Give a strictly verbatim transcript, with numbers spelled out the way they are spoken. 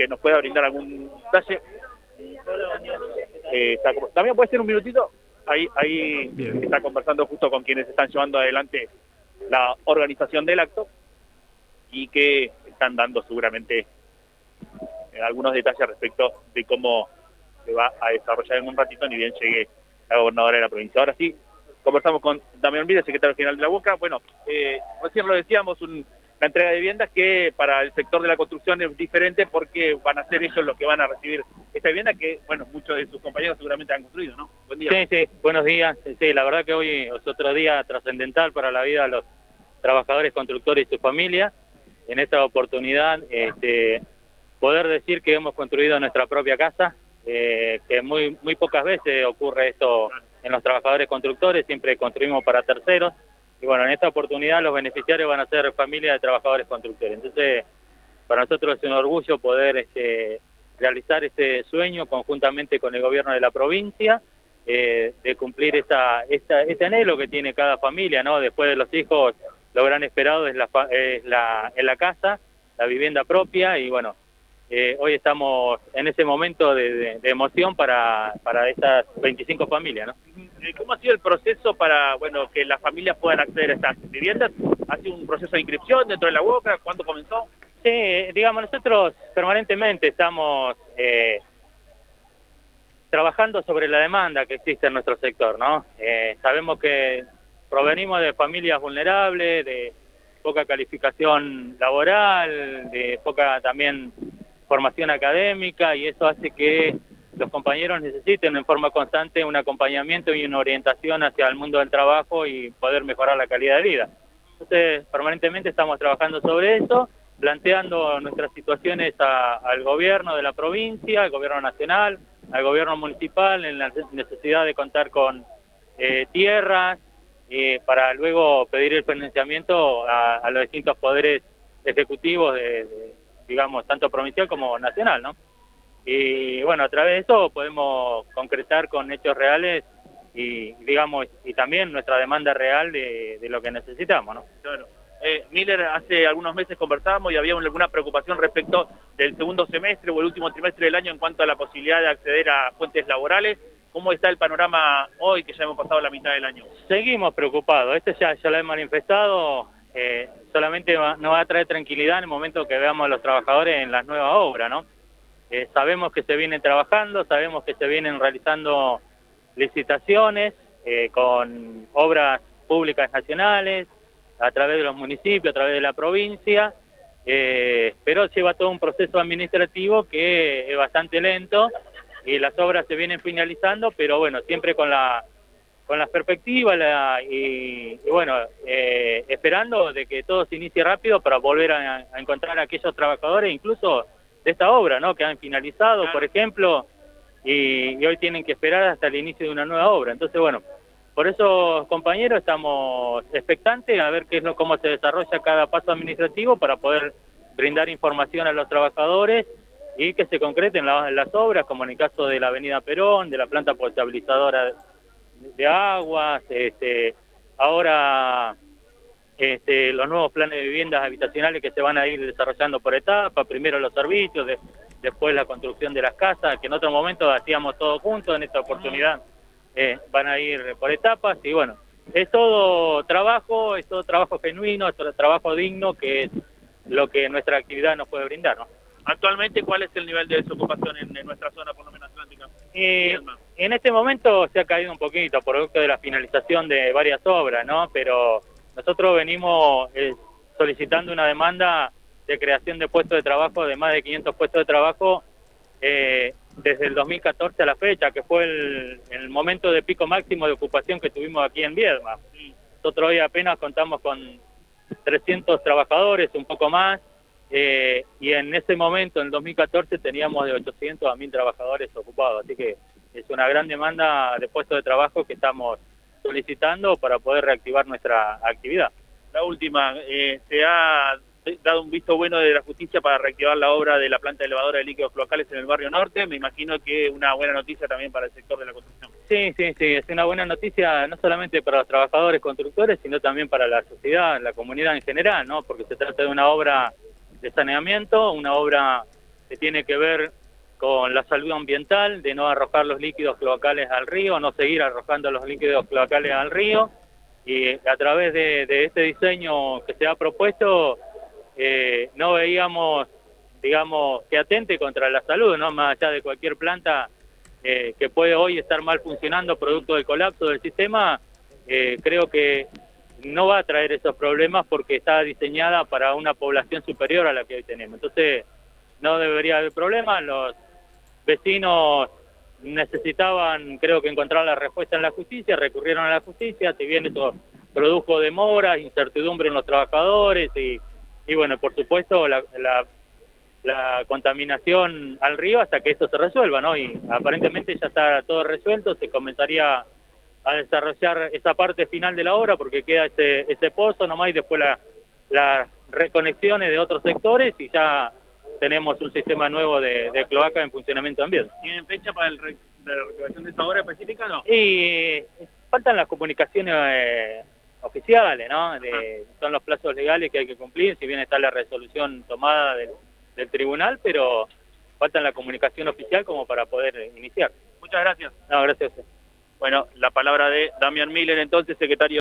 nos pueda brindar algún detalle. Eh, está, también puede ser un minutito, ahí, ahí está conversando justo con quienes están llevando adelante la organización del acto y que están dando seguramente eh, algunos detalles respecto de cómo se va a desarrollar en un ratito, ni bien llegue la gobernadora de la provincia. Ahora sí, conversamos con Damián Olvide, secretario general de la UOCRA. Bueno, eh, recién lo decíamos, un, la entrega de viviendas que para el sector de la construcción es diferente porque van a ser ellos los que van a recibir esta vivienda que, bueno, muchos de sus compañeros seguramente han construido, ¿no? Buen día. Sí, sí, buenos días. Sí, la verdad que hoy es otro día trascendental para la vida de los trabajadores constructores y sus familias. En esta oportunidad, este, poder decir que hemos construido nuestra propia casa, eh, que muy, muy pocas veces ocurre esto en los trabajadores constructores, siempre construimos para terceros. Y bueno, en esta oportunidad los beneficiarios van a ser familias de trabajadores constructores. Entonces, para nosotros es un orgullo poder este, realizar este sueño conjuntamente con el gobierno de la provincia, eh, de cumplir esta, esta, este anhelo que tiene cada familia, ¿no? Después de los hijos, lo gran esperado es la, es la, en la casa, la vivienda propia, y bueno, eh, hoy estamos en ese momento de, de, de emoción para, para estas veinticinco familias, ¿no? ¿Cómo ha sido el proceso para, bueno, que las familias puedan acceder a estas viviendas? ¿Ha sido un proceso de inscripción dentro de la UOCRA? ¿Cuándo comenzó? Sí, digamos, nosotros permanentemente estamos eh, trabajando sobre la demanda que existe en nuestro sector, ¿no? Eh, sabemos que provenimos de familias vulnerables, de poca calificación laboral, de poca también formación académica, y eso hace que los compañeros necesiten en forma constante un acompañamiento y una orientación hacia el mundo del trabajo y poder mejorar la calidad de vida. Entonces, permanentemente estamos trabajando sobre eso, planteando nuestras situaciones a, al gobierno de la provincia, al gobierno nacional, al gobierno municipal, en la necesidad de contar con eh, tierras, eh, para luego pedir el financiamiento a, a los distintos poderes ejecutivos, de, de, digamos, tanto provincial como nacional, ¿no? Y bueno, a través de eso podemos concretar con hechos reales y, digamos, y también nuestra demanda real de, de lo que necesitamos, ¿no? Claro. Eh, Miller, hace algunos meses conversábamos y había alguna preocupación respecto del segundo semestre o el último trimestre del año en cuanto a la posibilidad de acceder a fuentes laborales. ¿Cómo está el panorama hoy, que ya hemos pasado la mitad del año? Seguimos preocupados. Este ya, ya lo hemos manifestado. Eh, solamente va, nos va a traer tranquilidad en el momento que veamos a los trabajadores en las nuevas obras, ¿no? Eh, sabemos que se vienen trabajando, sabemos que se vienen realizando licitaciones eh, con obras públicas nacionales, a través de los municipios, a través de la provincia, eh, pero lleva todo un proceso administrativo que es bastante lento y las obras se vienen finalizando, pero bueno, siempre con la con las perspectivas la, y, y bueno, eh, esperando de que todo se inicie rápido para volver a, a encontrar a aquellos trabajadores, incluso de esta obra, ¿no?, que han finalizado, por ejemplo, y, y hoy tienen que esperar hasta el inicio de una nueva obra. Entonces, bueno, por eso, compañeros, estamos expectantes a ver qué es lo, cómo se desarrolla cada paso administrativo para poder brindar información a los trabajadores y que se concreten las, las obras, como en el caso de la avenida Perón, de la planta potabilizadora de aguas, este, ahora este, los nuevos planes de viviendas habitacionales que se van a ir desarrollando por etapas, primero los servicios, de, después la construcción de las casas, que en otro momento hacíamos todo juntos, en esta oportunidad eh, van a ir por etapas, y bueno, es todo trabajo, es todo trabajo genuino, es todo trabajo digno, que es lo que nuestra actividad nos puede brindar, ¿no? Actualmente, ¿cuál es el nivel de desocupación en, en nuestra zona, por lo menos atlántica? Eh, en este momento se ha caído un poquito, producto de la finalización de varias obras, ¿no? Pero nosotros venimos eh, solicitando una demanda de creación de puestos de trabajo, de más de quinientos puestos de trabajo, eh, desde el dos mil catorce a la fecha, que fue el, el momento de pico máximo de ocupación que tuvimos aquí en Viedma. Nosotros hoy apenas contamos con trescientos trabajadores, un poco más, eh, y en ese momento, en el dos mil catorce, teníamos de ochocientos a mil trabajadores ocupados, así que es una gran demanda de puestos de trabajo que estamos solicitando para poder reactivar nuestra actividad. La última, eh, se ha dado un visto bueno de la justicia para reactivar la obra de la planta elevadora de líquidos cloacales en el barrio norte. Me imagino que una buena noticia también para el sector de la construcción. Sí, sí, sí, es una buena noticia no solamente para los trabajadores constructores, sino también para la sociedad, la comunidad en general, ¿no? Porque se trata de una obra de saneamiento, una obra que tiene que ver con la salud ambiental, de no arrojar los líquidos cloacales al río, no seguir arrojando los líquidos cloacales al río, y a través de, de este diseño que se ha propuesto, eh, no veíamos, digamos, que atente contra la salud, ¿no? Más allá de cualquier planta eh, que puede hoy estar mal funcionando producto del colapso del sistema, eh, creo que no va a traer esos problemas porque está diseñada para una población superior a la que hoy tenemos. Entonces, no debería haber problemas. Los vecinos necesitaban, creo que encontrar la respuesta en la justicia, recurrieron a la justicia, si bien eso produjo demoras, incertidumbre en los trabajadores y, y bueno, por supuesto, la, la, la contaminación al río hasta que esto se resuelva, ¿no? Y aparentemente ya está todo resuelto, se comenzaría a desarrollar esa parte final de la obra porque queda ese, ese pozo nomás y después la, las reconexiones de otros sectores y ya tenemos un sistema nuevo de, de cloaca en funcionamiento también. ¿Tienen fecha para el re, la reactivación de esta obra específica o no? Y faltan las comunicaciones eh, oficiales, ¿no? De, son los plazos legales que hay que cumplir, si bien está la resolución tomada del, del tribunal, pero falta la comunicación oficial como para poder iniciar. Muchas gracias. No, gracias a usted. Bueno, la palabra de Damián Miller, entonces, secretario